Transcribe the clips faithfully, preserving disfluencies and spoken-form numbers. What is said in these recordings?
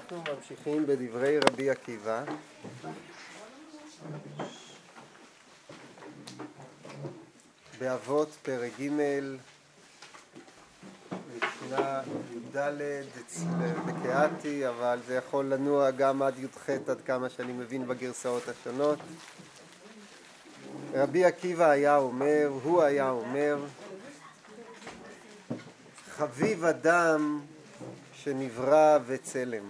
אנחנו ממשיכים בדברי רבי עקיבא. באבות פרק ג' משנה י"ד בקהתי, אבל זה יכול לנוע גם עד י"ח עד כמה שאני מבין בגרסאות השונות. רבי עקיבא היה אומר, הוא היה אומר, חביב אדם שנברא בצלם.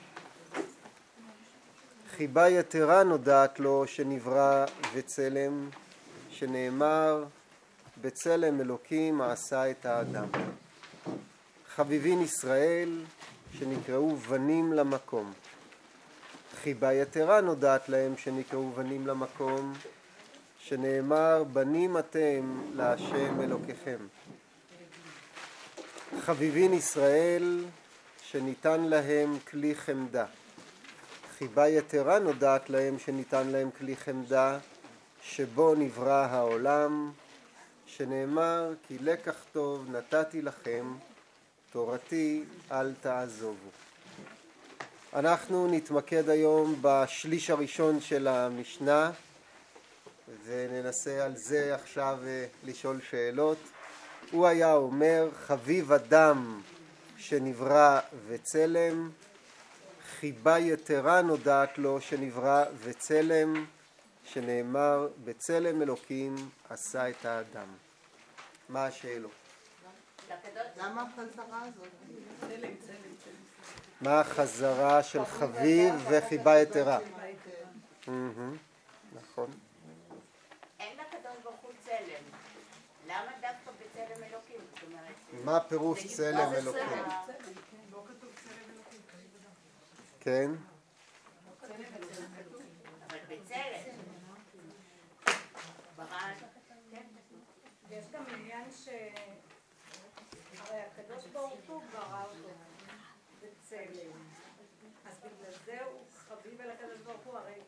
חיבה יתרה נודעת לו שנברא בצלם, שנאמר בצלם אלוקים עשה את האדם. חביבין ישראל שנקראו בנים למקום. חיבה יתרה נודעת להם שנקראו בנים למקום, שנאמר בנים אתם להשם אלוקיכם. חביבין ישראל שניתן להם כלי חמדה. חיבה יתרה נודעת להם שניתן להם כלי חמדה שבו נברא העולם, שנאמר כי לקח טוב נתתי לכם, תורתי אל תעזובו. אנחנו נתמקד היום בשליש הראשון של המשנה וננסה על זה עכשיו לשאול שאלות. הוא היה אומר, חביב אדם שנברא בצלם, חיבה יתרה נודעת לו שנברא בצלם, שנאמר בצלם אלוקים עשה את האדם. מה השאלות? למה החזרה הזאת? מה החזרה של חביב וחיבה יתרה? נכון. אין לקדוש ברוך הוא צלם. למה דווקא בצלם אלוקים? מה פירוש צלם אלוקים? כן. אבל בצלם. יש גם עניין ש... הרי הקדוש ברוך הוא ברא אותו בצלם. אז בגלל זה הוא חביב אל הקדוש ברוך הוא, הרי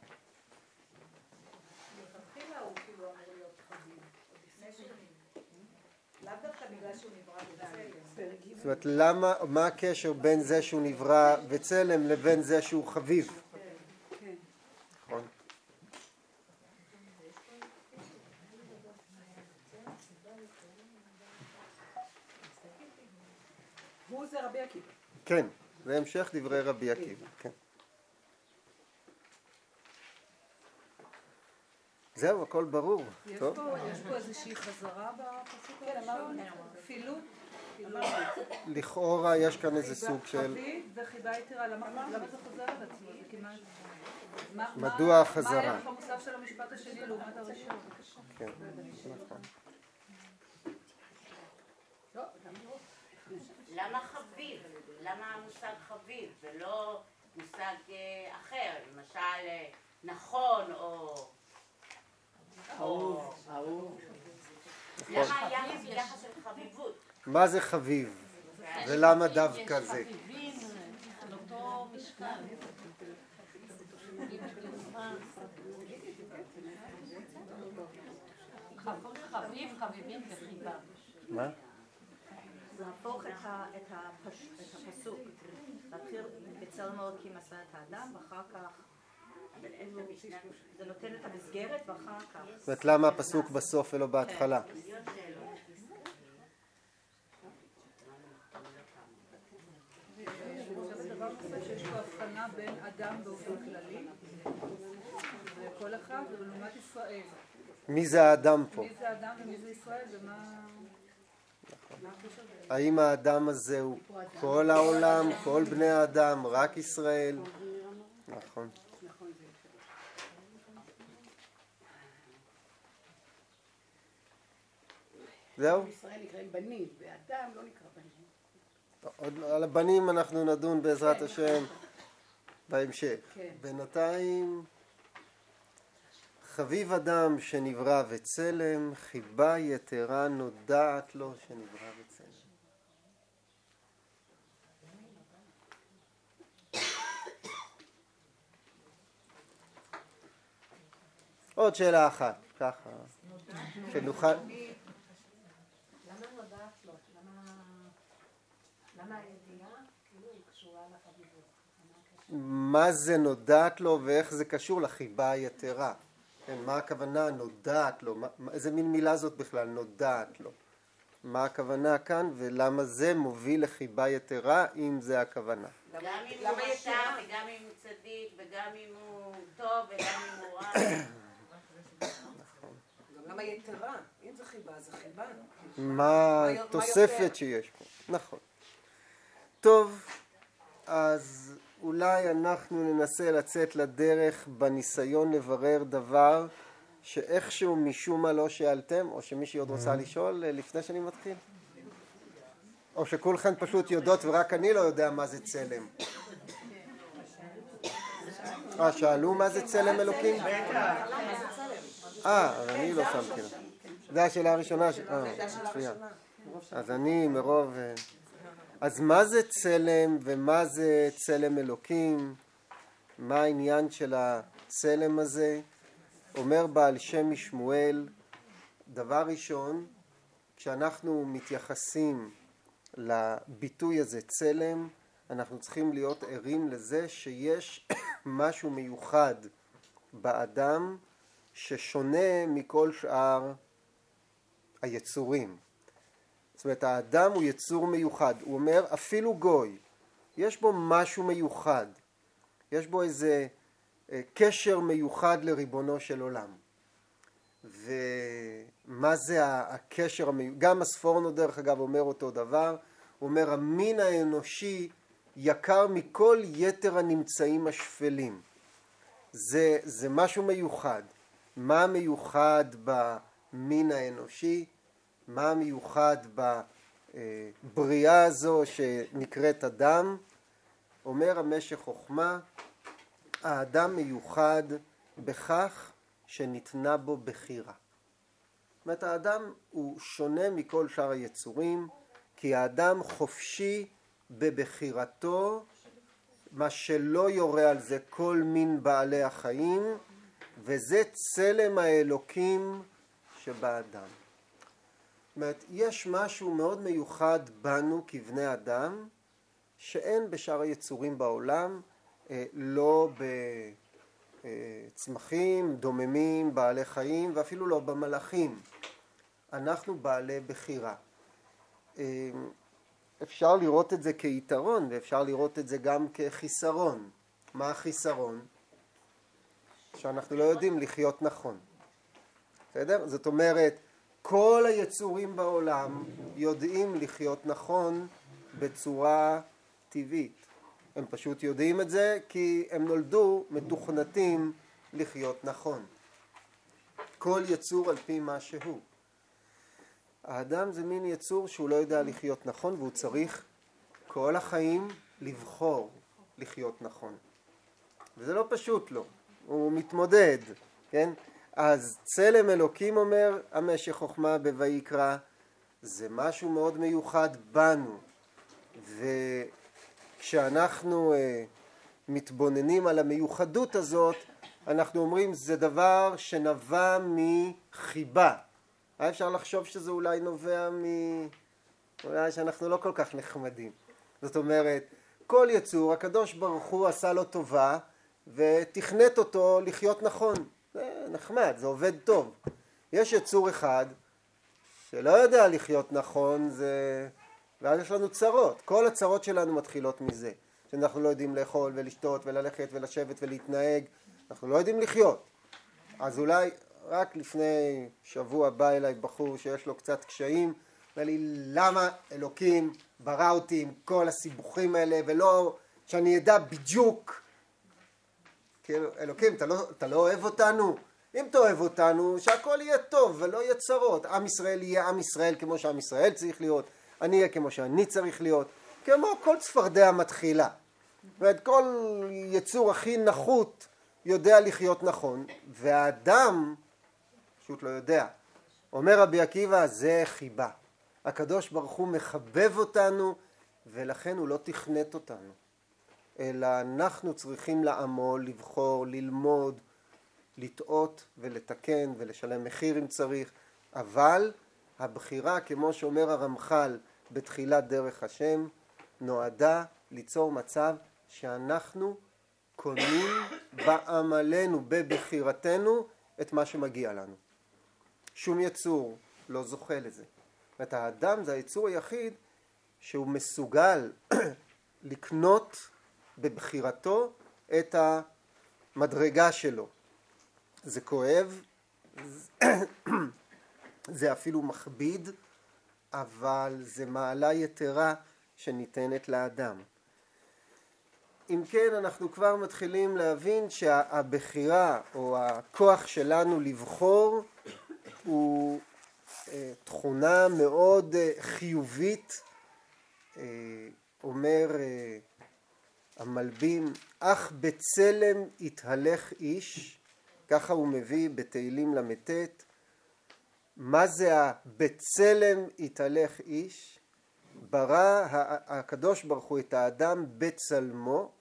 מלכתחילה הוא כאילו אמור להיות חביב. עוד לפני שהוא לאו דווקא בגלל שהוא נברא בצלם. זאת אומרת, למה, מה הקשר בין זה שהוא נברא בצלם לבין זה שהוא חביב? נכון. הוא זה רבי עקיבא. כן, זה המשך דברי רבי עקיבא. כן. זהו, הכל ברור. יש טוב. פה, יש פה איזושהי חזרה בפסוק הראשון? כפילות? לכאורה יש כאן איזה סוג של... חביב וחיבה יתרה, למה זה חוזר על עצמו? זה כמעט... מה- מדוע מה- החזרה? מה הערך המוסף של המשפט השני לעומת הראשון? כן, נכון. למה חביב? למה המושג חביב ולא מושג אה, אחר? למשל אה, נכון או... אהוב, אהוב. למה היחס יחס של חביבות? מה זה חביב? ולמה דווקא זה? חביבים על אותו משקל. חביב, חביבים וחיבה. מה? להפוך את ה- את הפש- את הפסוק, להתחיל בצלם אלוקים עשה את האדם, ואחר כך זה נותן את המסגרת, ואחר כך זאת אומרת, למה הפסוק בסוף ולא בהתחלה? אני חושבת דבר נוסף שיש פה הבחנה בין אדם באופן כללי וכל אחד ולעומת ישראל. מי זה האדם פה? מי זה אדם ומי זה ישראל ומה... האם האדם הזה הוא כל העולם, כל בני האדם, רק ישראל? נכון. זהו? ישראל נקראים בנים, ואדם לא נקרא בנים. עוד על הבנים אנחנו נדון בעזרת השם בהמשך. כן. בינתיים חביב אדם שנברא בצלם, חיבה יתרה נודעת לו שנברא בצלם. עוד שאלה אחת, ככה, שנוכל... למה נודעת לו? למה... למה הידיעה כאילו היא קשורה לחביבות? מה זה נודעת לו ואיך זה קשור לחיבה היתרה. כן, מה הכוונה נודעת לו? מה, איזה מין מילה זאת בכלל, נודעת לו? מה הכוונה כאן ולמה זה מוביל לחיבה יתרה אם זה הכוונה? גם אם הוא רשע וגם אם הוא צדיק וגם אם הוא טוב וגם אם הוא רע. גם למה יתרה? אם זה חיבה, זה חיבה. מה התוספת שיש פה? נכון. טוב, אז אולי אנחנו ננסה לצאת לדרך בניסיון לברר דבר שאיכשהו משום מה לא שאלתם, או שמישהי עוד רוצה לשאול לפני שאני מתחיל? או שכולכן פשוט יודעות ורק אני לא יודע מה זה צלם. אה, שאלו מה זה צלם אלוקים? אה, אבל אני לא שמתי לה. זו השאלה הראשונה. אה, צפייה. אז אני מרוב... אז מה זה צלם ומה זה צלם אלוקים? מה העניין של הצלם הזה? אומר בעל שם משמואל, דבר ראשון, כשאנחנו מתייחסים לביטוי הזה צלם, אנחנו צריכים להיות ערים לזה שיש משהו מיוחד באדם ששונה מכל שאר היצורים. זאת אומרת, האדם הוא יצור מיוחד. הוא אומר, אפילו גוי, יש בו משהו מיוחד. יש בו איזה קשר מיוחד לריבונו של עולם. ומה זה הקשר המיוחד? גם הספורנו דרך אגב אומר אותו דבר. הוא אומר, המין האנושי יקר מכל יתר הנמצאים השפלים. זה, זה משהו מיוחד. מה מיוחד במין האנושי? מה מיוחד בבריאה הזו שנקראת אדם? אומר המשך חוכמה, האדם מיוחד בכך שניתנה בו בחירה. זאת אומרת, האדם הוא שונה מכל שאר היצורים, כי האדם חופשי בבחירתו, מה שלא יורה על זה כל מין בעלי החיים, וזה צלם האלוקים שבאדם. זאת אומרת, יש משהו מאוד מיוחד בנו כבני אדם, שאין בשאר היצורים בעולם, לא בצמחים, דוממים, בעלי חיים, ואפילו לא במלאכים. אנחנו בעלי בחירה. אפשר לראות את זה כיתרון, ואפשר לראות את זה גם כחיסרון. מה החיסרון? שאנחנו לא יודעים לחיות נכון. בסדר? זאת אומרת, כל היצורים בעולם יודעים לחיות נכון בצורה טבעית. הם פשוט יודעים את זה כי הם נולדו מתוכנתים לחיות נכון. כל יצור על פי מה שהוא. האדם זה מין יצור שהוא לא יודע לחיות נכון, והוא צריך כל החיים לבחור לחיות נכון. וזה לא פשוט לו, הוא מתמודד, כן? אז צלם אלוקים אומר המשך חוכמה בויקרא, זה משהו מאוד מיוחד בנו. וכשאנחנו אה, מתבוננים על המיוחדות הזאת, אנחנו אומרים זה דבר שנבע מחיבה. היה אפשר לחשוב שזה אולי נובע מ... אולי שאנחנו לא כל כך נחמדים. זאת אומרת, כל יצור, הקדוש ברוך הוא עשה לו טובה, ותכנת אותו לחיות נכון. זה נחמד, זה עובד טוב. יש יצור אחד שלא יודע לחיות נכון, זה... ואז יש לנו צרות. כל הצרות שלנו מתחילות מזה. שאנחנו לא יודעים לאכול ולשתות וללכת ולשבת ולהתנהג. אנחנו לא יודעים לחיות. אז אולי רק לפני שבוע בא אליי בחור שיש לו קצת קשיים, אומר לי, למה אלוקים ברא אותי עם כל הסיבוכים האלה, ולא שאני ידע בדיוק. כאילו, אלוקים, אתה לא, אתה לא אוהב אותנו? אם אתה אוהב אותנו, שהכל יהיה טוב ולא יהיה צרות. עם ישראל יהיה עם ישראל כמו שעם ישראל צריך להיות. אני אהיה כמו שאני צריך להיות. כמו כל צפרדע מתחילה. ואת כל יצור הכי נחות יודע לחיות נכון. והאדם פשוט לא יודע. אומר רבי עקיבא, זה חיבה. הקדוש ברוך הוא מחבב אותנו, ולכן הוא לא תכנת אותנו. אלא אנחנו צריכים לעמול, לבחור, ללמוד, לטעות ולתקן ולשלם מחיר אם צריך. אבל הבחירה, כמו שאומר הרמח"ל בתחילת דרך השם, נועדה ליצור מצב שאנחנו קונים בעמלנו, בבחירתנו, את מה שמגיע לנו. שום יצור לא זוכה לזה. זאת אומרת, האדם זה היצור היחיד שהוא מסוגל לקנות בבחירתו את המדרגה שלו. זה כואב, זה אפילו מכביד, אבל זה מעלה יתרה שניתנת לאדם. אם כן, אנחנו כבר מתחילים להבין שהבחירה או הכוח שלנו לבחור הוא תכונה מאוד חיובית. אומר המלבים, אך בצלם יתהלך איש, ככה הוא מביא בתהילים למתת. מה זה הבצלם יתהלך איש? ברא הקדוש ברוך הוא את האדם בצלמו,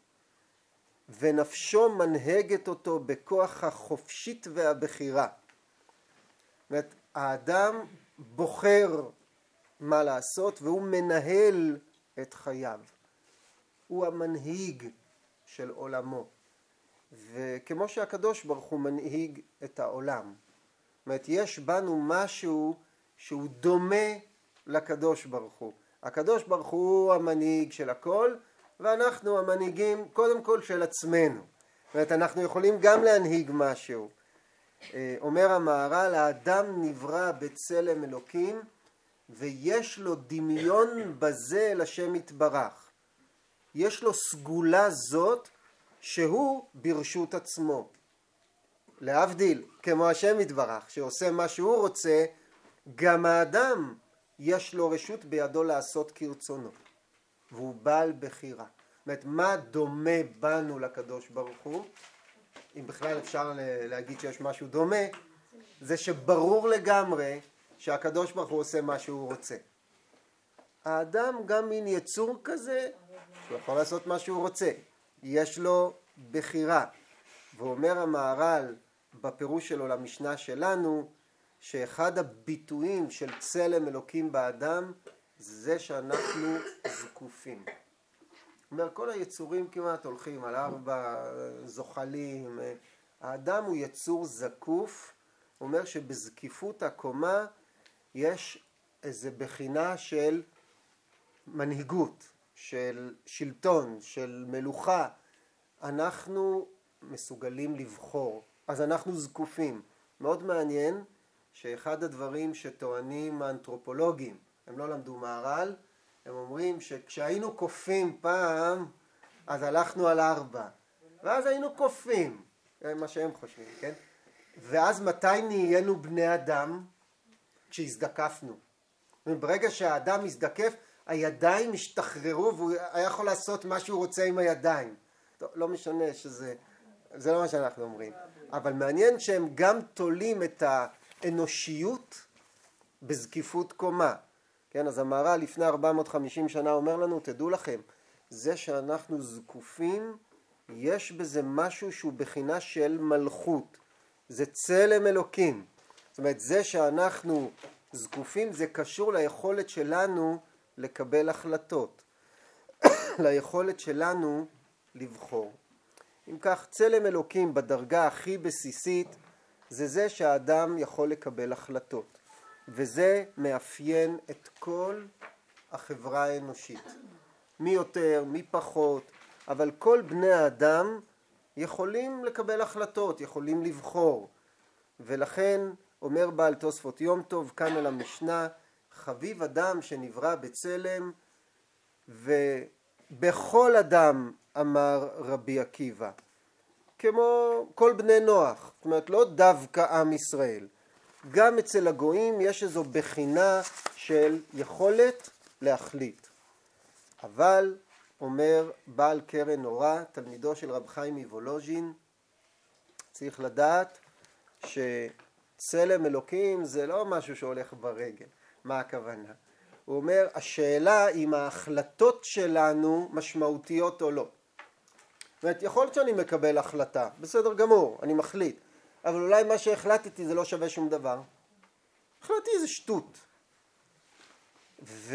ונפשו מנהגת אותו בכוח החופשית והבחירה. זאת אומרת, האדם בוחר מה לעשות והוא מנהל את חייו. הוא המנהיג של עולמו. וכמו שהקדוש ברוך הוא מנהיג את העולם. זאת אומרת, יש בנו משהו שהוא דומה לקדוש ברוך הוא. הקדוש ברוך הוא המנהיג של הכל, ואנחנו המנהיגים קודם כל של עצמנו. זאת אומרת, אנחנו יכולים גם להנהיג משהו. אומר המהר"ל, האדם נברא בצלם אלוקים, ויש לו דמיון בזה לשם יתברך. יש לו סגולה זאת שהוא ברשות עצמו. להבדיל, כמו השם יתברך, שעושה מה שהוא רוצה, גם האדם יש לו רשות בידו לעשות כרצונו. והוא בעל בחירה. זאת אומרת, מה דומה בנו לקדוש ברוך הוא? אם בכלל אפשר להגיד שיש משהו דומה, זה שברור לגמרי שהקדוש ברוך הוא עושה מה שהוא רוצה. האדם גם מין יצור כזה, שהוא יכול לעשות מה שהוא רוצה. יש לו בחירה. ואומר המהר"ל בפירוש שלו למשנה שלנו, שאחד הביטויים של צלם אלוקים באדם, זה שאנחנו זקופים. אומר, כל היצורים כמעט הולכים על ארבע זוחלים. האדם הוא יצור זקוף. הוא אומר שבזקיפות הקומה יש איזו בחינה של מנהיגות, של שלטון, של מלוכה. אנחנו מסוגלים לבחור. אז אנחנו זקופים. מאוד מעניין שאחד הדברים שטוענים האנתרופולוגים, הם לא למדו מהר"ל, הם אומרים שכשהיינו קופים פעם, אז הלכנו על ארבע. ואז היינו קופים. זה מה שהם חושבים, כן? ואז מתי נהיינו בני אדם? כשהזדקפנו. ברגע שהאדם הזדקף, הידיים השתחררו, והוא היה יכול לעשות מה שהוא רוצה עם הידיים. טוב, לא משנה שזה, זה לא מה שאנחנו אומרים. אבל מעניין שהם גם תולים את האנושיות בזקיפות קומה. כן, אז המהר"ל לפני ארבע מאות וחמישים שנה אומר לנו, תדעו לכם, זה שאנחנו זקופים, יש בזה משהו שהוא בחינה של מלכות. זה צלם אלוקים. זאת אומרת, זה שאנחנו זקופים, זה קשור ליכולת שלנו לקבל החלטות. ליכולת שלנו לבחור. אם כך, צלם אלוקים בדרגה הכי בסיסית, זה זה שהאדם יכול לקבל החלטות. וזה מאפיין את כל החברה האנושית. מי יותר, מי פחות, אבל כל בני האדם יכולים לקבל החלטות, יכולים לבחור. ולכן אומר בעל תוספות יום טוב כאן על המשנה, חביב אדם שנברא בצלם, ובכל אדם אמר רבי עקיבא, כמו כל בני נוח, זאת אומרת לא דווקא עם ישראל. גם אצל הגויים יש איזו בחינה של יכולת להחליט. אבל אומר בעל קרן אורה, תלמידו של רב חיים מוולוז'ין, צריך לדעת שצלם אלוקים זה לא משהו שהולך ברגל. מה הכוונה? הוא אומר, השאלה אם ההחלטות שלנו משמעותיות או לא. זאת אומרת, יכול להיות שאני מקבל החלטה, בסדר גמור, אני מחליט. אבל אולי מה שהחלטתי זה לא שווה שום דבר. החלטתי זה שטות.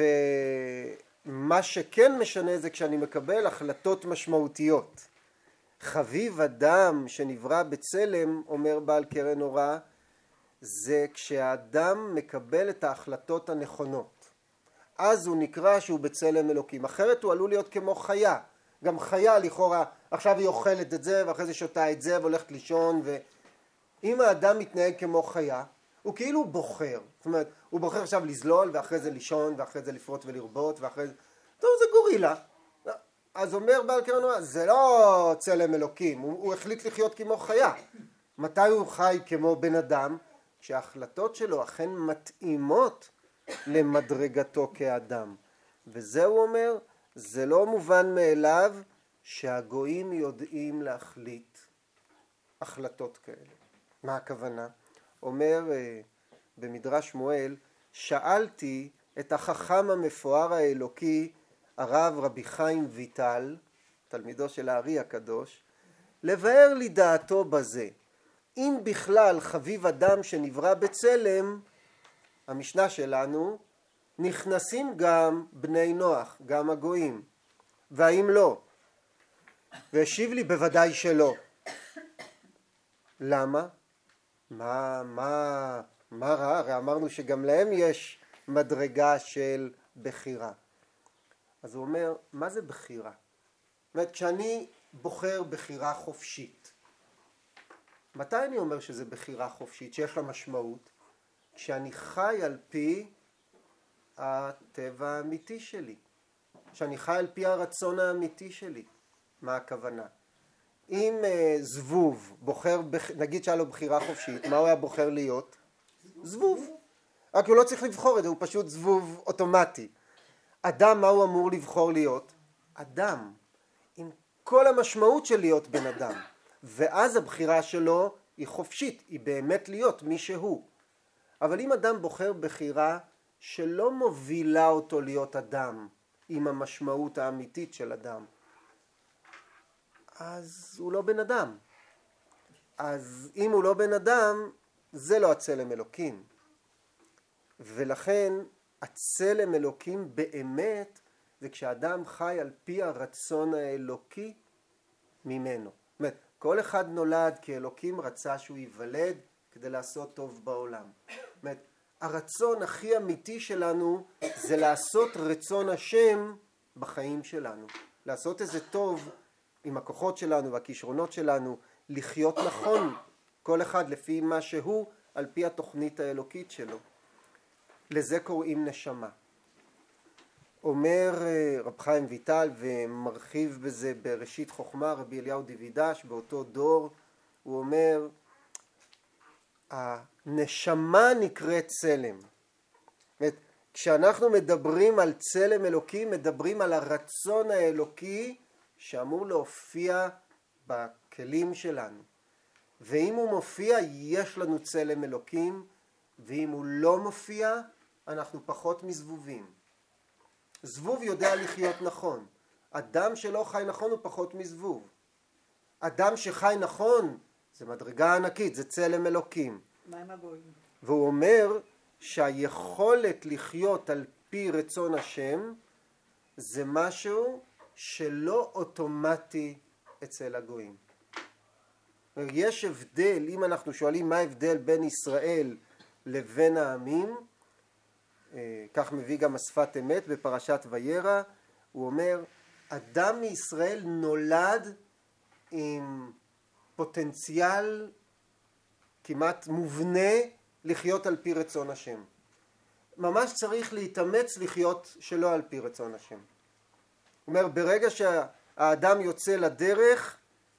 ומה שכן משנה זה כשאני מקבל החלטות משמעותיות. חביב אדם שנברא בצלם, אומר בעל קרן אורה, זה כשהאדם מקבל את ההחלטות הנכונות. אז הוא נקרא שהוא בצלם אלוקים. אחרת הוא עלול להיות כמו חיה. גם חיה לכאורה, עכשיו היא אוכלת את זה ואחרי זה שותה את זה והולכת לישון. ואם האדם מתנהג כמו חיה, הוא כאילו בוחר. זאת אומרת, הוא בוחר עכשיו לזלול ואחרי זה לישון ואחרי זה לפרוט ולרבות ואחרי זה... טוב, זה גורילה. אז אומר בעל קרן אורה, זה לא צלם אלוקים. הוא, הוא החליט לחיות כמו חיה. מתי הוא חי כמו בן אדם? כשההחלטות שלו אכן מתאימות למדרגתו כאדם. וזה הוא אומר, זה לא מובן מאליו שהגויים יודעים להחליט החלטות כאלה. מה הכוונה? אומר במדרש שמואל, שאלתי את החכם המפואר האלוקי, הרב רבי חיים ויטל, תלמידו של הארי הקדוש, לבאר לי דעתו בזה. אם בכלל חביב אדם שנברא בצלם, המשנה שלנו, נכנסים גם בני נוח, גם הגויים, והאם לא? והשיב לי בוודאי שלא. למה? מה, מה, מה רע? הרי אמרנו שגם להם יש מדרגה של בחירה. אז הוא אומר, מה זה בחירה? זאת אומרת, כשאני בוחר בחירה חופשית, מתי אני אומר שזה בחירה חופשית, שיש לה משמעות? כשאני חי על פי הטבע האמיתי שלי. כשאני חי על פי הרצון האמיתי שלי. מה הכוונה? אם uh, זבוב בוחר, בח... נגיד שהיה לו בחירה חופשית, מה הוא היה בוחר להיות? זבוב. רק הוא לא צריך לבחור את זה, הוא פשוט זבוב אוטומטי. אדם, מה הוא אמור לבחור להיות? אדם. עם כל המשמעות של להיות בן אדם. ואז הבחירה שלו היא חופשית, היא באמת להיות מי שהוא. אבל אם אדם בוחר בחירה שלא מובילה אותו להיות אדם, עם המשמעות האמיתית של אדם, אז הוא לא בן אדם. אז אם הוא לא בן אדם, זה לא הצלם אלוקים. ולכן הצלם אלוקים באמת זה כשאדם חי על פי הרצון האלוקי ממנו. זאת אומרת, כל אחד נולד כי אלוקים רצה שהוא ייוולד כדי לעשות טוב בעולם. זאת אומרת, הרצון הכי אמיתי שלנו זה לעשות רצון השם בחיים שלנו. לעשות איזה טוב עם הכוחות שלנו והכישרונות שלנו, לחיות נכון, כל אחד לפי מה שהוא, על פי התוכנית האלוקית שלו. לזה קוראים נשמה. אומר רב חיים ויטל ומרחיב בזה בראשית חוכמה, רבי אליהו דיווידש, באותו דור, הוא אומר, הנשמה נקראת צלם. כשאנחנו מדברים על צלם אלוקי, מדברים על הרצון האלוקי שאמור להופיע בכלים שלנו. ואם הוא מופיע, יש לנו צלם אלוקים, ואם הוא לא מופיע, אנחנו פחות מזבובים. זבוב יודע לחיות נכון. אדם שלא חי נכון הוא פחות מזבוב. אדם שחי נכון, זה מדרגה ענקית, זה צלם אלוקים. מה עם הגויים? והוא אומר שהיכולת לחיות על פי רצון השם, זה משהו שלא אוטומטי אצל הגויים. יש הבדל, אם אנחנו שואלים מה ההבדל בין ישראל לבין העמים, כך מביא גם השפת אמת בפרשת וירא, הוא אומר, אדם מישראל נולד עם פוטנציאל כמעט מובנה לחיות על פי רצון השם. ממש צריך להתאמץ לחיות שלא על פי רצון השם. הוא אומר, ברגע שהאדם יוצא לדרך,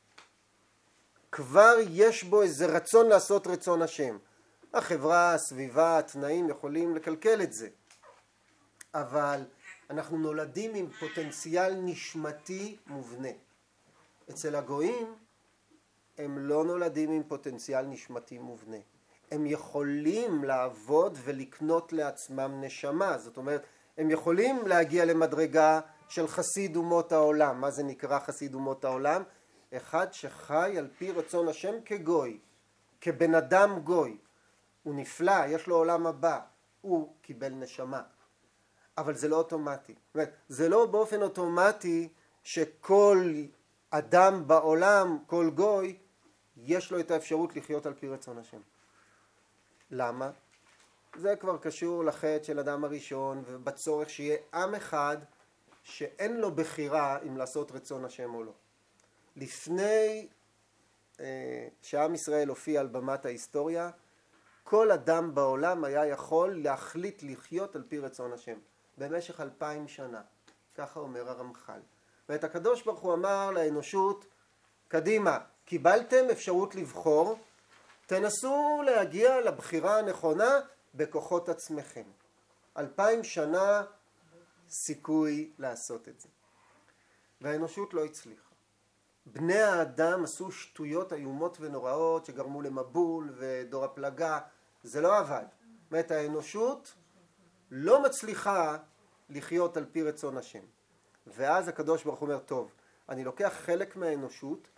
כבר יש בו איזה רצון לעשות רצון השם. החברה, הסביבה, התנאים יכולים לקלקל את זה. אבל אנחנו נולדים עם פוטנציאל נשמתי מובנה. אצל הגויים הם לא נולדים עם פוטנציאל נשמתי מובנה. הם יכולים לעבוד ולקנות לעצמם נשמה. זאת אומרת, הם יכולים להגיע למדרגה של חסיד אומות העולם. מה זה נקרא חסיד אומות העולם? אחד שחי על פי רצון השם כגוי, כבן אדם גוי. הוא נפלא, יש לו עולם הבא, הוא קיבל נשמה. אבל זה לא אוטומטי. זאת אומרת, זה לא באופן אוטומטי שכל אדם בעולם, כל גוי, יש לו את האפשרות לחיות על פי רצון השם. למה? זה כבר קשור לחטא של אדם הראשון ובצורך שיהיה עם אחד שאין לו בחירה אם לעשות רצון השם או לא. לפני אה, שעם ישראל הופיע על במת ההיסטוריה, כל אדם בעולם היה יכול להחליט לחיות על פי רצון השם במשך אלפיים שנה. ככה אומר הרמח"ל. ואת הקדוש ברוך הוא אמר לאנושות, קדימה, קיבלתם אפשרות לבחור, תנסו להגיע לבחירה הנכונה בכוחות עצמכם. אלפיים שנה סיכוי לעשות את זה. והאנושות לא הצליחה. בני האדם עשו שטויות איומות ונוראות שגרמו למבול ודור הפלגה. זה לא עבד. זאת אומרת, האנושות לא מצליחה לחיות על פי רצון השם. ואז הקדוש ברוך הוא אומר, טוב, אני לוקח חלק מהאנושות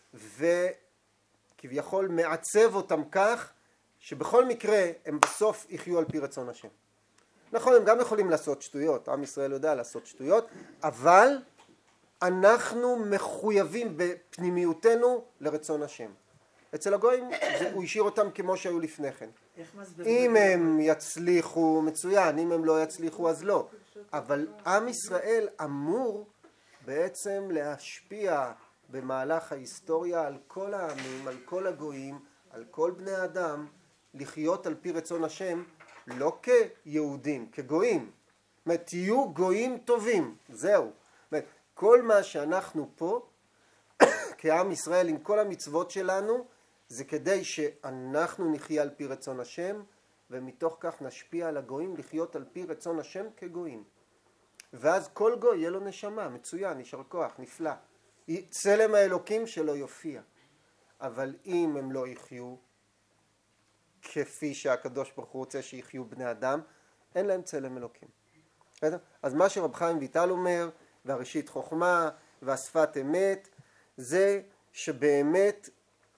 וכביכול מעצב אותם כך שבכל מקרה הם בסוף יחיו על פי רצון השם. נכון, הם גם יכולים לעשות שטויות, עם ישראל יודע לעשות שטויות, אבל אנחנו מחויבים בפנימיותנו לרצון השם. אצל הגויים זה, הוא השאיר אותם כמו שהיו לפני כן. אם הם יצליחו מצוין, אם הם לא יצליחו אז לא. אבל עם ישראל אמור בעצם להשפיע במהלך ההיסטוריה על כל העמים, על כל הגויים, על כל בני האדם, לחיות על פי רצון השם, לא כיהודים, כגויים. זאת אומרת, תהיו גויים טובים, זהו. זאת אומרת, כל מה שאנחנו פה, כעם ישראל עם כל המצוות שלנו, זה כדי שאנחנו נחיה על פי רצון השם, ומתוך כך נשפיע על הגויים לחיות על פי רצון השם כגויים. ואז כל גוי יהיה לו נשמה, מצוין, יישר כוח, נפלא. צלם האלוקים שלו יופיע. אבל אם הם לא יחיו, כפי שהקדוש ברוך הוא רוצה שיחיו בני אדם, אין להם צלם אלוקים. אז מה שרב חיים ויטל אומר, והראשית חוכמה והשפת אמת, זה שבאמת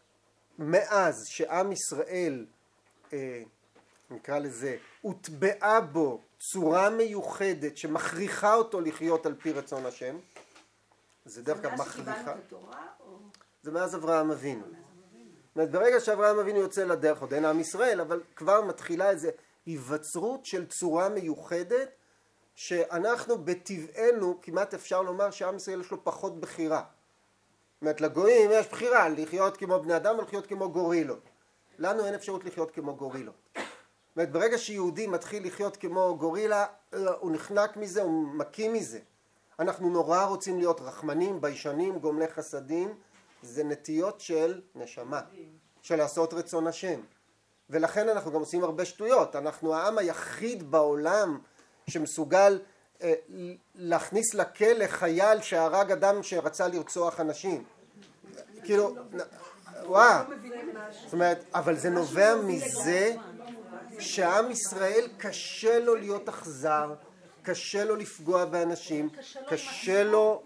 מאז שעם ישראל, אה, נקרא לזה, הוטבעה בו צורה מיוחדת שמכריחה אותו לחיות על פי רצון השם, זה דרך כלל מכריחה. זה מאז אברהם אבינו. זאת אומרת, ברגע שאברהם אבינו יוצא לדרך, עוד אין עם ישראל, אבל כבר מתחילה איזו היווצרות של צורה מיוחדת, שאנחנו בטבענו, כמעט אפשר לומר שעם ישראל יש לו פחות בחירה. זאת אומרת, לגויים יש בחירה לחיות כמו בני אדם או לחיות כמו גורילות. לנו אין אפשרות לחיות כמו גורילות. זאת אומרת, ברגע שיהודי מתחיל לחיות כמו גורילה, הוא נחנק מזה, הוא מקים מזה. אנחנו נורא רוצים להיות רחמנים, ביישנים, גומלי חסדים. זה נטיות של נשמה, של לעשות רצון השם. ולכן אנחנו גם עושים הרבה שטויות. אנחנו העם היחיד בעולם שמסוגל אה, להכניס לכלא חייל שהרג אדם שרצה לרצוח אנשים. כאילו, וואו. זאת אומרת, אבל זה נובע מזה שעם ישראל קשה לו להיות אכזר, קשה לו לפגוע באנשים, קשה לו...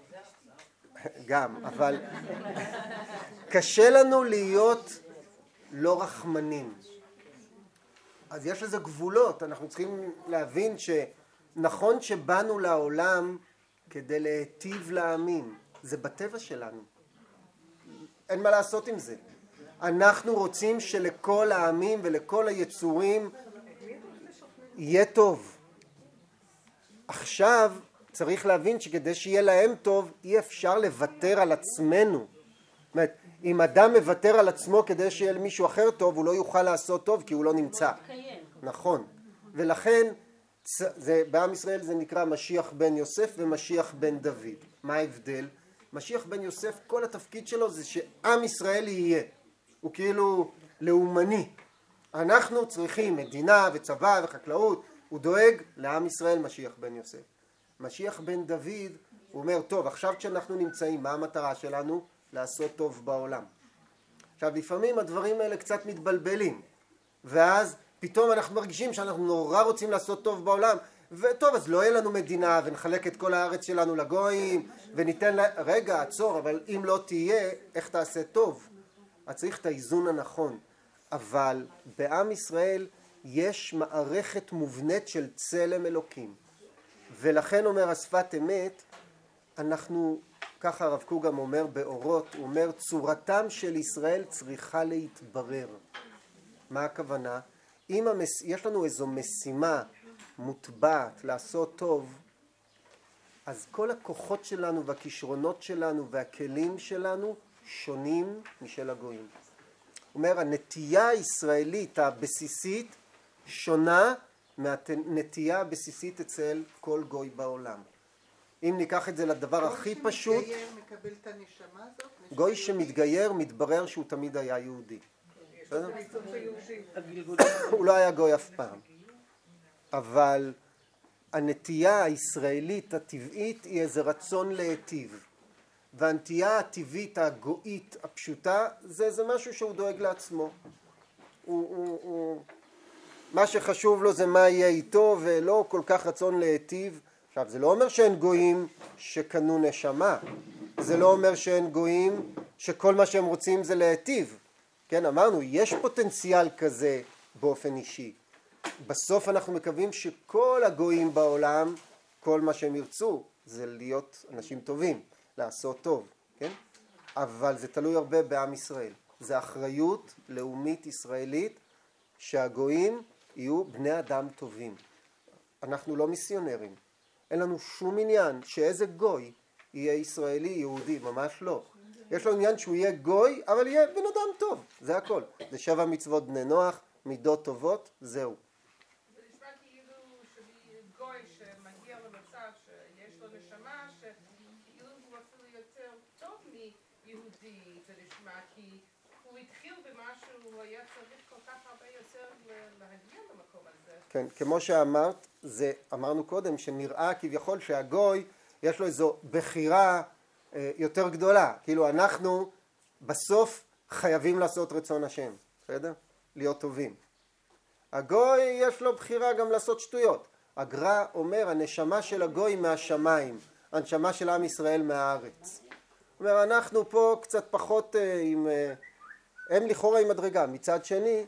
גם, אבל קשה לנו להיות לא רחמנים. אז יש לזה גבולות, אנחנו צריכים להבין שנכון שבאנו לעולם כדי להיטיב לעמים, זה בטבע שלנו. אין מה לעשות עם זה. אנחנו רוצים שלכל העמים ולכל היצורים יהיה טוב. עכשיו צריך להבין שכדי שיהיה להם טוב, אי אפשר לוותר על עצמנו. זאת אומרת, אם אדם מוותר על עצמו כדי שיהיה למישהו אחר טוב, הוא לא יוכל לעשות טוב כי הוא לא נמצא. נכון. ולכן, זה, בעם ישראל זה נקרא משיח בן יוסף ומשיח בן דוד. מה ההבדל? משיח בן יוסף, כל התפקיד שלו זה שעם ישראל יהיה. הוא כאילו לאומני. אנחנו צריכים מדינה וצבא וחקלאות. הוא דואג לעם ישראל משיח בן יוסף. משיח בן דוד, הוא אומר, טוב, עכשיו כשאנחנו נמצאים, מה המטרה שלנו? לעשות טוב בעולם. עכשיו, לפעמים הדברים האלה קצת מתבלבלים, ואז פתאום אנחנו מרגישים שאנחנו נורא רוצים לעשות טוב בעולם, וטוב, אז לא יהיה לנו מדינה, ונחלק את כל הארץ שלנו לגויים, וניתן לה... רגע, עצור, אבל אם לא תהיה, איך תעשה טוב? אז צריך את האיזון הנכון. אבל בעם ישראל יש מערכת מובנית של צלם אלוקים. ולכן אומר השפת אמת, אנחנו ככה הרב קוק גם אומר באורות, הוא אומר צורתם של ישראל צריכה להתברר. מה הכוונה? אם המס... יש לנו איזו משימה מוטבעת לעשות טוב, אז כל הכוחות שלנו והכישרונות שלנו והכלים שלנו שונים משל הגויים. הוא אומר, הנטייה הישראלית הבסיסית שונה מהנטייה הבסיסית אצל כל גוי בעולם. אם ניקח את זה לדבר הכי פשוט, גוי שמתגייר מקבל את הנשמה הזאת? גוי שמתגייר מתברר שהוא תמיד היה יהודי. הוא לא היה גוי אף פעם. אבל הנטייה הישראלית הטבעית היא איזה רצון להיטיב. והנטייה הטבעית הגויית הפשוטה זה, זה משהו שהוא דואג לעצמו. הוא, הוא, הוא... מה שחשוב לו זה מה יהיה איתו ולא כל כך רצון להיטיב. עכשיו זה לא אומר שאין גויים שקנו נשמה. זה לא אומר שאין גויים שכל מה שהם רוצים זה להיטיב. כן, אמרנו, יש פוטנציאל כזה באופן אישי. בסוף אנחנו מקווים שכל הגויים בעולם, כל מה שהם ירצו זה להיות אנשים טובים, לעשות טוב, כן? אבל זה תלוי הרבה בעם ישראל. זה אחריות לאומית ישראלית שהגויים יהיו בני אדם טובים. אנחנו לא מיסיונרים. אין לנו שום עניין שאיזה גוי יהיה ישראלי, יהודי, ממש לא. יש לו עניין שהוא יהיה גוי, אבל יהיה בן אדם טוב, זה הכל. זה שבע מצוות בני נוח, מידות טובות, זהו. זה נשמע כאילו שגוי שמגיע למצב שיש לו נשמה, שכאילו הוא אפילו יותר טוב מיהודי, זה נשמע, כי הוא התחיל במשהו, הוא היה צריך כל כך הרבה יותר להגיע למקום הזה. כן, כמו שאמרת, זה, אמרנו קודם, שנראה כביכול שהגוי יש לו איזו בחירה יותר גדולה, כאילו אנחנו בסוף חייבים לעשות רצון השם, בסדר? להיות טובים. הגוי יש לו בחירה גם לעשות שטויות. הגר"א אומר הנשמה של הגוי מהשמיים, הנשמה של עם ישראל מהארץ. הוא אומר אנחנו פה קצת פחות עם, הם לכאורה עם מדרגה. מצד שני,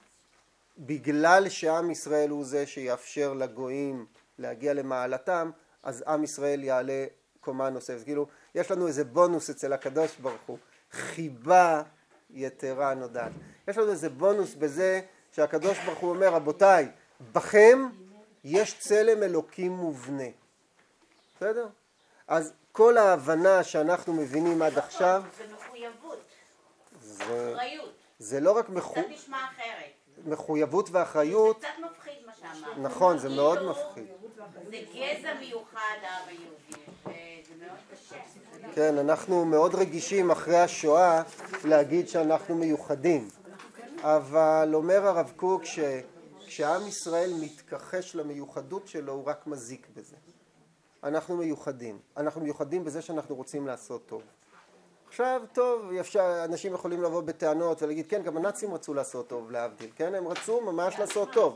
בגלל שעם ישראל הוא זה שיאפשר לגויים להגיע למעלתם, אז עם ישראל יעלה קומה נוספת. כאילו יש לנו איזה בונוס אצל הקדוש ברוך הוא, חיבה יתרה נודעת. יש לנו איזה בונוס בזה שהקדוש ברוך הוא אומר, רבותיי, בכם יש צלם אלוקים מובנה. בסדר? אז כל ההבנה שאנחנו מבינים עד עכשיו, זה מחויבות, זה, אחריות. זה לא רק מחו... קצת נשמע אחרת. מחויבות ואחריות. זה קצת מפחיד מה שאמרת. נכון, זה מאוד כאילו, מפחיד. זה גזע מיוחד העם היהודי, זה מאוד קשה. כן, אנחנו מאוד רגישים אחרי השואה להגיד שאנחנו מיוחדים. אבל אומר הרב קוק שכשעם ישראל מתכחש למיוחדות שלו הוא רק מזיק בזה. אנחנו מיוחדים. אנחנו מיוחדים בזה שאנחנו רוצים לעשות טוב. עכשיו טוב, אפשר, אנשים יכולים לבוא בטענות ולהגיד כן, גם הנאצים רצו לעשות טוב להבדיל, כן? הם רצו ממש לעשות טוב.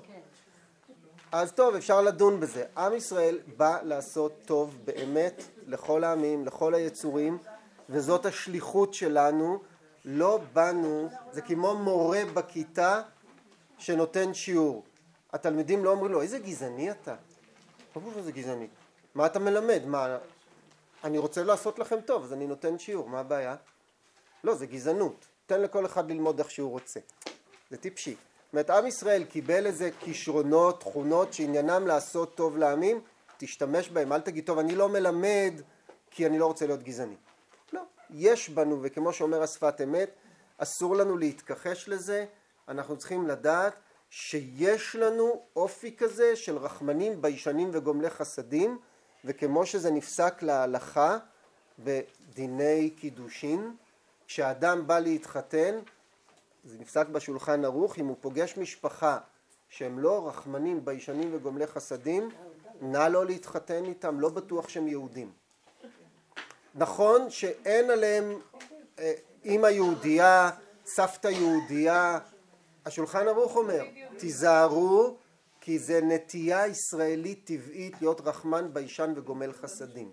אז טוב, אפשר לדון בזה. עם ישראל בא לעשות טוב באמת לכל העמים, לכל היצורים, וזאת השליחות שלנו. לא באנו, זה כמו מורה בכיתה שנותן שיעור. התלמידים לא אומרים לו, איזה גזעני אתה? לא חושב שזה גזעני. מה אתה מלמד? מה... אני רוצה לעשות לכם טוב, אז אני נותן שיעור, מה הבעיה? לא, זה גזענות. תן לכל אחד ללמוד איך שהוא רוצה. זה טיפשי. זאת אומרת, עם ישראל קיבל איזה כישרונות, תכונות שעניינם לעשות טוב לעמים, תשתמש בהם, אל תגיד, טוב, אני לא מלמד כי אני לא רוצה להיות גזעני. לא, יש בנו, וכמו שאומר השפת אמת, אסור לנו להתכחש לזה, אנחנו צריכים לדעת שיש לנו אופי כזה של רחמנים, ביישנים וגומלי חסדים, וכמו שזה נפסק להלכה בדיני קידושין, כשאדם בא להתחתן, זה נפסק בשולחן ערוך, אם הוא פוגש משפחה שהם לא רחמנים, ביישנים וגומלי חסדים, נא לא להתחתן איתם, לא בטוח שהם יהודים. נכון שאין עליהם אמא יהודייה, סבתא יהודייה, השולחן ערוך אומר, תיזהרו, כי זה נטייה ישראלית טבעית להיות רחמן, ביישן וגומל חסדים.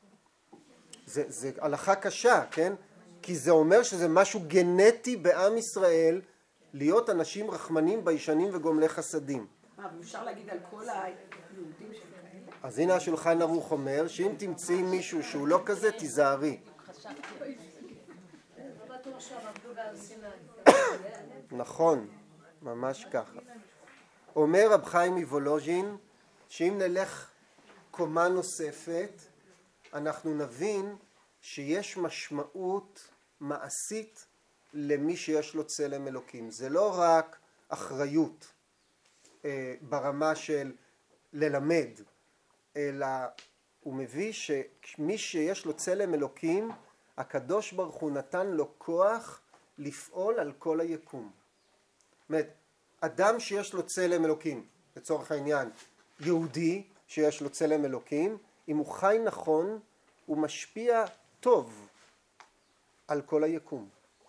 זה, זה הלכה קשה, כן? כי זה אומר שזה משהו גנטי בעם ישראל להיות אנשים רחמנים, ביישנים וגומלי חסדים. מה, אפשר להגיד על כל היהודים שכאלה? אז הנה השולחן ערוך אומר שאם תמצאי מישהו שהוא לא כזה, תיזהרי. נכון, ממש ככה. אומר רב חיים מוולוז'ין שאם נלך קומה נוספת, אנחנו נבין שיש משמעות מעשית למי שיש לו צלם אלוקים. זה לא רק אחריות אה, ברמה של ללמד, אלא הוא מביא שמי שיש לו צלם אלוקים, הקדוש ברוך הוא נתן לו כוח לפעול על כל היקום. זאת אומרת, אדם שיש לו צלם אלוקים, לצורך העניין, יהודי שיש לו צלם אלוקים, אם הוא חי נכון, הוא משפיע טוב על כל היקום.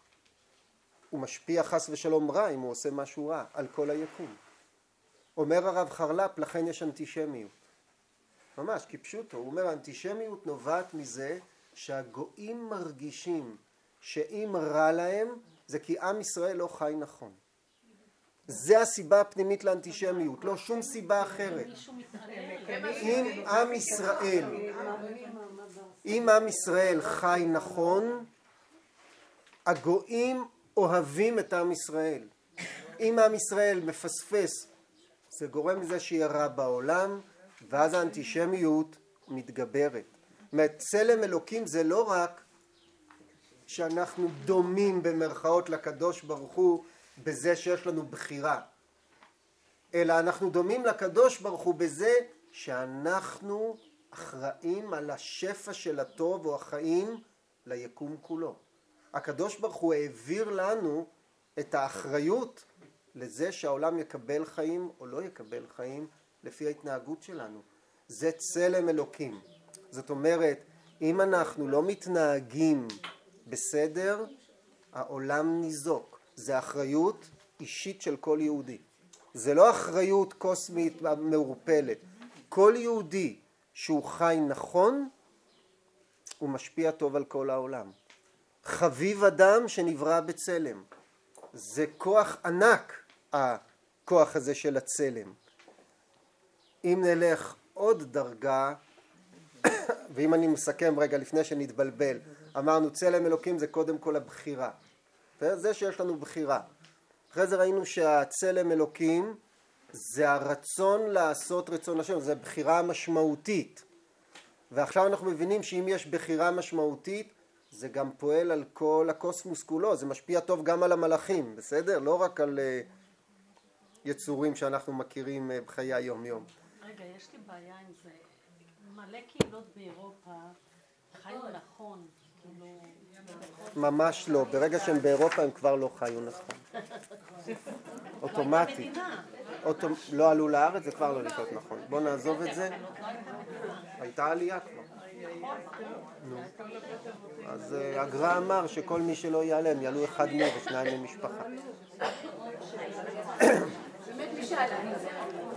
הוא משפיע חס ושלום רע אם הוא עושה משהו רע על כל היקום. אומר הרב חרל"פ, לכן יש אנטישמיות. ממש, כפשוטו. הוא אומר, האנטישמיות נובעת מזה שהגויים מרגישים שאם רע להם, זה כי עם ישראל לא חי נכון. זה הסיבה הפנימית לאנטישמיות, לא שום סיבה אחרת. אם עם ישראל, אם עם ישראל חי נכון, הגויים אוהבים את עם ישראל. אם עם ישראל מפספס, זה גורם לזה שיהיה רע בעולם, ואז האנטישמיות מתגברת. זאת אומרת, צלם אלוקים זה לא רק שאנחנו דומים במרכאות לקדוש ברוך הוא בזה שיש לנו בחירה, אלא אנחנו דומים לקדוש ברוך הוא בזה שאנחנו אחראים על השפע של הטוב או החיים ליקום כולו. הקדוש ברוך הוא העביר לנו את האחריות לזה שהעולם יקבל חיים או לא יקבל חיים לפי ההתנהגות שלנו. זה צלם אלוקים. זאת אומרת, אם אנחנו לא מתנהגים בסדר, העולם ניזוק. זה אחריות אישית של כל יהודי. זה לא אחריות קוסמית מעורפלת. כל יהודי שהוא חי נכון, הוא משפיע טוב על כל העולם. חביב אדם שנברא בצלם. זה כוח ענק, הכוח הזה של הצלם. אם נלך עוד דרגה, ואם אני מסכם רגע לפני שנתבלבל, אמרנו צלם אלוקים זה קודם כל הבחירה. זה שיש לנו בחירה. אחרי זה ראינו שהצלם אלוקים זה הרצון לעשות רצון השם, זה בחירה משמעותית. ועכשיו אנחנו מבינים שאם יש בחירה משמעותית, זה גם פועל על כל הקוסמוס כולו, זה משפיע טוב גם על המלאכים, בסדר? לא רק על יצורים שאנחנו מכירים בחיי היום יום. רגע, יש לי בעיה עם זה. מלא קהילות באירופה חיו נכון, כאילו... ממש לא, ברגע שהם באירופה הם כבר לא חיו נכון. אוטומטית. לא עלו לארץ, זה כבר לא לחיות נכון. בוא נעזוב את זה. הייתה עלייה כבר. אז הגר"א אמר שכל מי שלא יעלה, הם יעלו אחד מהם ושניים ממשפחה. באמת מי שאלה לי זה.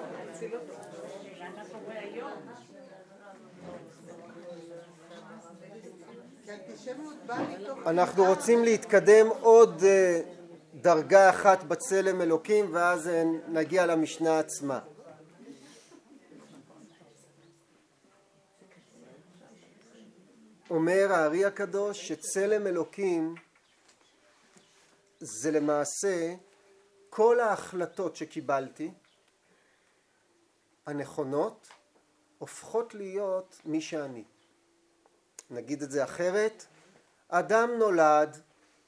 אנחנו רוצים להתקדם עוד דרגה אחת בצלם אלוקים ואז נגיע למשנה עצמה. אומר הארי הקדוש שצלם אלוקים זה למעשה כל ההחלטות שקיבלתי הנכונות הופכות להיות מי שאני. נגיד את זה אחרת, אדם נולד,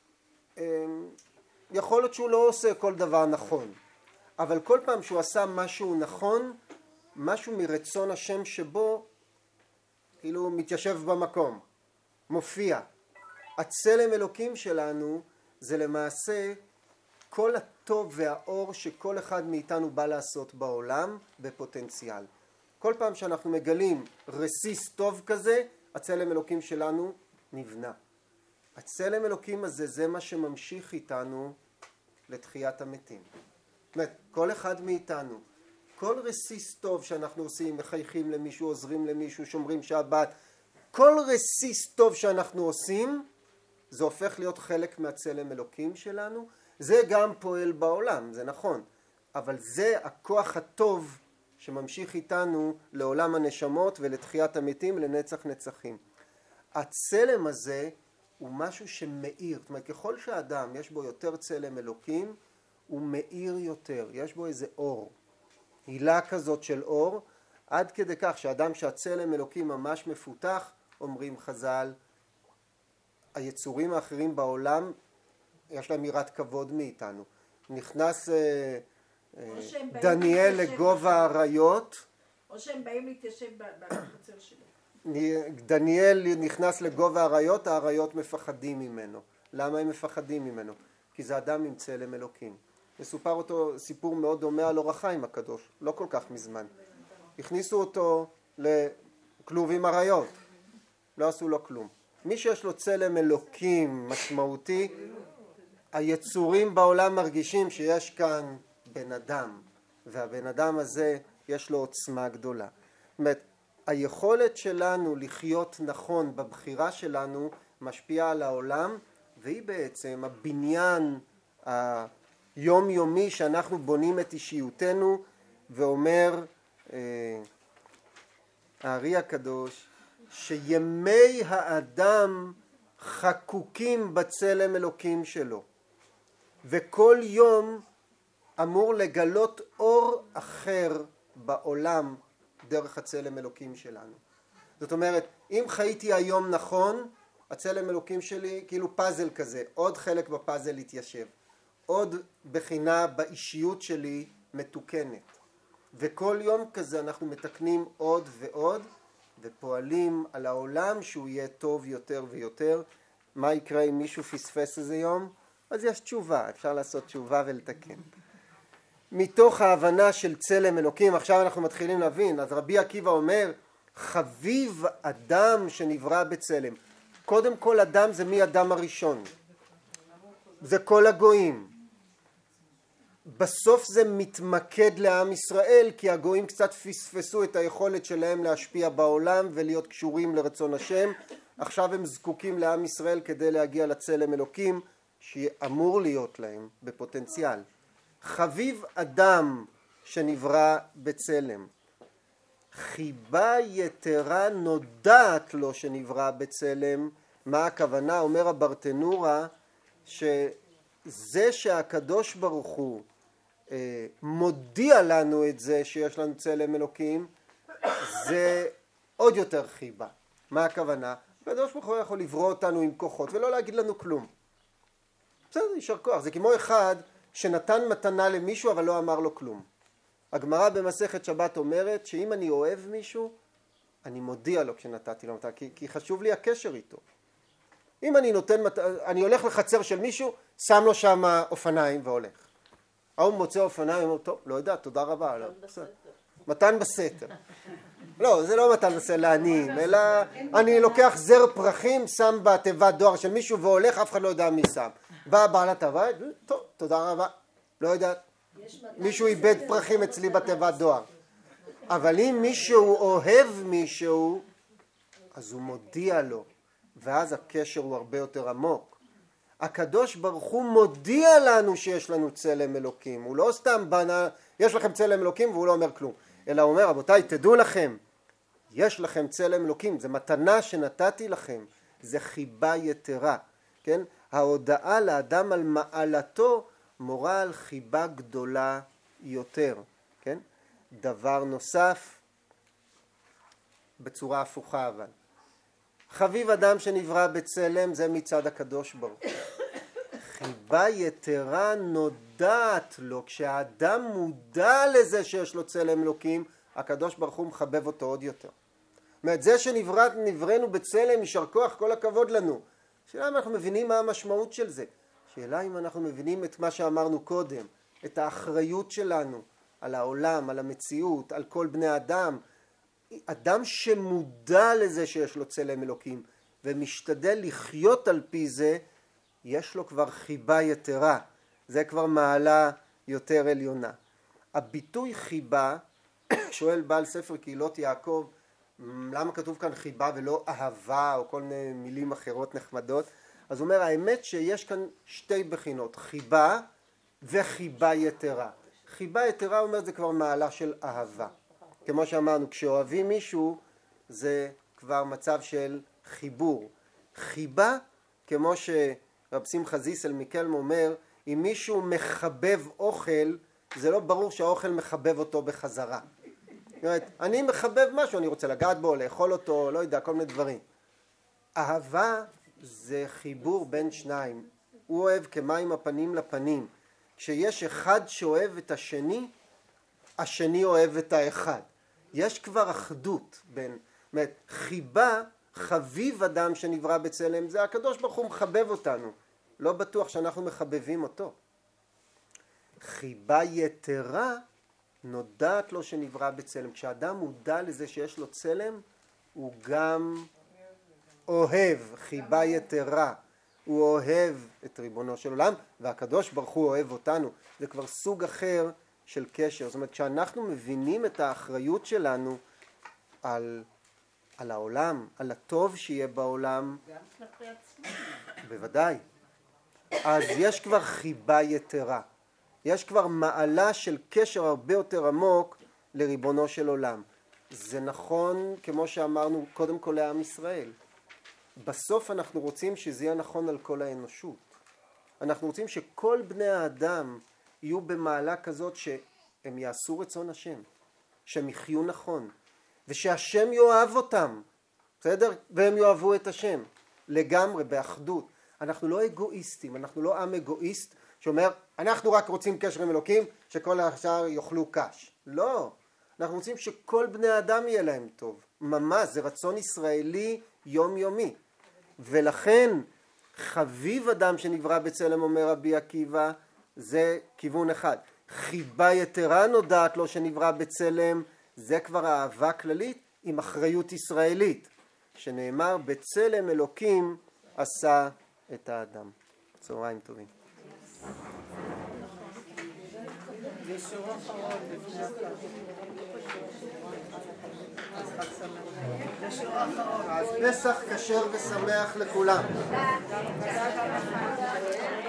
יכול להיות שהוא לא עושה כל דבר נכון, אבל כל פעם שהוא עשה משהו נכון, משהו מרצון השם שבו, כאילו מתיישב במקום, מופיע. הצלם אלוקים שלנו זה למעשה כל הטוב והאור שכל אחד מאיתנו בא לעשות בעולם בפוטנציאל. כל פעם שאנחנו מגלים רסיס טוב כזה, הצלם אלוקים שלנו נבנה. הצלם אלוקים הזה זה מה שממשיך איתנו לתחיית המתים. זאת אומרת, כל אחד מאיתנו, כל רסיס טוב שאנחנו עושים, מחייכים למישהו, עוזרים למישהו, שומרים שבת, כל רסיס טוב שאנחנו עושים, זה הופך להיות חלק מהצלם אלוקים שלנו. זה גם פועל בעולם, זה נכון, אבל זה הכוח הטוב שממשיך איתנו לעולם הנשמות ולתחיית המתים לנצח נצחים. הצלם הזה הוא משהו שמאיר, זאת אומרת ככל שהאדם יש בו יותר צלם אלוקים הוא מאיר יותר, יש בו איזה אור, הילה כזאת של אור, עד כדי כך שאדם שהצלם אלוקים ממש מפותח, אומרים חז"ל, היצורים האחרים בעולם יש להם יראת כבוד מאיתנו. נכנס אה, אה, דניאל לגובה האריות, או שהם באים להתיישב בחצר שלו. דניאל נכנס לגובה האריות, האריות מפחדים ממנו. למה הם מפחדים ממנו? כי זה אדם עם צלם אלוקים. מסופר אותו סיפור מאוד דומה על אור החיים הקדוש, לא כל כך מזמן. הכניסו אותו לכלוב עם אריות, לא עשו לו כלום. מי שיש לו צלם אלוקים משמעותי, היצורים בעולם מרגישים שיש כאן בן אדם, והבן אדם הזה יש לו עוצמה גדולה. זאת אומרת, היכולת שלנו לחיות נכון בבחירה שלנו משפיעה על העולם, והיא בעצם הבניין היומיומי שאנחנו בונים את אישיותנו, ואומר אה, הארי הקדוש שימי האדם חקוקים בצלם אלוקים שלו, וכל יום אמור לגלות אור אחר בעולם דרך הצלם אלוקים שלנו. זאת אומרת, אם חייתי היום נכון, הצלם אלוקים שלי כאילו פאזל כזה, עוד חלק בפאזל התיישב, עוד בחינה באישיות שלי מתוקנת, וכל יום כזה אנחנו מתקנים עוד ועוד ופועלים על העולם שהוא יהיה טוב יותר ויותר. מה יקרה אם מישהו פספס איזה יום? אז יש תשובה, אפשר לעשות תשובה ולתקן. מתוך ההבנה של צלם אלוקים, עכשיו אנחנו מתחילים להבין, אז רבי עקיבא אומר, חביב אדם שנברא בצלם. קודם כל אדם זה מי אדם הראשון? זה כל הגויים. בסוף זה מתמקד לעם ישראל, כי הגויים קצת פספסו את היכולת שלהם להשפיע בעולם ולהיות קשורים לרצון השם. עכשיו הם זקוקים לעם ישראל כדי להגיע לצלם אלוקים שאמור להיות להם בפוטנציאל. חביב אדם שנברא בצלם. חיבה יתרה נודעת לו שנברא בצלם. מה הכוונה? אומר הברטנורה שזה שהקדוש ברוך הוא אה, מודיע לנו את זה שיש לנו צלם אלוקים, זה עוד יותר חיבה. מה הכוונה? הקדוש ברוך הוא יכול לברוא אותנו עם כוחות ולא להגיד לנו כלום. בסדר, יישר כוח. זה כמו אחד שנתן מתנה למישהו אבל לא אמר לו כלום. הגמרא במסכת שבת אומרת שאם אני אוהב מישהו, אני מודיע לו כשנתתי לו מתנה, כי, כי חשוב לי הקשר איתו. אם אני נותן, אני הולך לחצר של מישהו, שם לו שם אופניים והולך. ההוא מוצא אופניים, אומר, טוב, לא יודע, תודה רבה. לא, מתן בסתר. לא, זה לא מתן בסתר לעניים, אלא אני לוקח זר פרחים, שם בתיבת דואר של מישהו והולך, אף אחד לא יודע מי שם. בא בעלת הבית, טוב, תודה רבה. לא יודע, מישהו איבד פרחים אצלי בתיבת דואר. אבל אם מישהו אוהב מישהו, אז הוא מודיע לו. ואז הקשר הוא הרבה יותר עמוק. הקדוש ברוך הוא מודיע לנו שיש לנו צלם אלוקים. הוא לא סתם בנה, יש לכם צלם אלוקים והוא לא אומר כלום. אלא הוא אומר, רבותיי, תדעו לכם, יש לכם צלם אלוקים, זה מתנה שנתתי לכם, זה חיבה יתרה. כן? ההודעה לאדם על מעלתו מורה על חיבה גדולה יותר. כן? דבר נוסף, בצורה הפוכה אבל. חביב אדם שנברא בצלם זה מצד הקדוש ברוך הוא. חיבה יתרה נודעת לו, כשהאדם מודע לזה שיש לו צלם אלוקים, הקדוש ברוך הוא מחבב אותו עוד יותר. זאת אומרת, זה שנבראנו בצלם, יישר כוח, כל הכבוד לנו. שאלה אם אנחנו מבינים מה המשמעות של זה. שאלה אם אנחנו מבינים את מה שאמרנו קודם, את האחריות שלנו על העולם, על המציאות, על כל בני אדם. אדם שמודע לזה שיש לו צלם אלוקים ומשתדל לחיות על פי זה, יש לו כבר חיבה יתרה. זה כבר מעלה יותר עליונה. הביטוי חיבה, שואל בעל ספר קהילות יעקב, למה כתוב כאן חיבה ולא אהבה או כל מיני מילים אחרות נחמדות? אז הוא אומר, האמת שיש כאן שתי בחינות, חיבה וחיבה יתרה. חיבה יתרה אומר זה כבר מעלה של אהבה. כמו שאמרנו, כשאוהבים מישהו זה כבר מצב של חיבור. חיבה, כמו שרב שמחה זיסל מקלם אומר, אם מישהו מחבב אוכל, זה לא ברור שהאוכל מחבב אותו בחזרה. זאת אומרת, אני מחבב משהו, אני רוצה לגעת בו, לאכול אותו, לא יודע, כל מיני דברים. אהבה זה חיבור בין שניים. הוא אוהב כמים הפנים לפנים. כשיש אחד שאוהב את השני, השני אוהב את האחד. יש כבר אחדות בין, זאת אומרת, חיבה, חביב אדם שנברא בצלם, זה הקדוש ברוך הוא מחבב אותנו. לא בטוח שאנחנו מחבבים אותו. חיבה יתרה נודעת לו שנברא בצלם. כשאדם מודע לזה שיש לו צלם, הוא גם אוהב, חיבה יתרה. הוא אוהב את ריבונו של עולם, והקדוש ברוך הוא אוהב אותנו. זה כבר סוג אחר של קשר. זאת אומרת, כשאנחנו מבינים את האחריות שלנו על, על העולם, על הטוב שיהיה בעולם, גם כלפי עצמם. בוודאי. אז יש כבר חיבה יתרה. יש כבר מעלה של קשר הרבה יותר עמוק לריבונו של עולם. זה נכון, כמו שאמרנו, קודם כל לעם ישראל. בסוף אנחנו רוצים שזה יהיה נכון על כל האנושות. אנחנו רוצים שכל בני האדם יהיו במעלה כזאת שהם יעשו רצון השם, שהם יחיו נכון, ושהשם יאהב אותם, בסדר? והם יאהבו את השם, לגמרי, באחדות. אנחנו לא אגואיסטים, אנחנו לא עם אגואיסט שאומר, אנחנו רק רוצים קשר עם אלוקים, שכל השאר יאכלו קש. לא, אנחנו רוצים שכל בני האדם יהיה להם טוב. ממש, זה רצון ישראלי יומיומי. ולכן חביב אדם שנברא בצלם, אומר רבי עקיבא, זה כיוון אחד. חיבה יתרה נודעת לו שנברא בצלם, זה כבר אהבה כללית עם אחריות ישראלית, שנאמר בצלם אלוקים עשה את האדם. צהריים טובים. אז פסח כשר ושמח לכולם.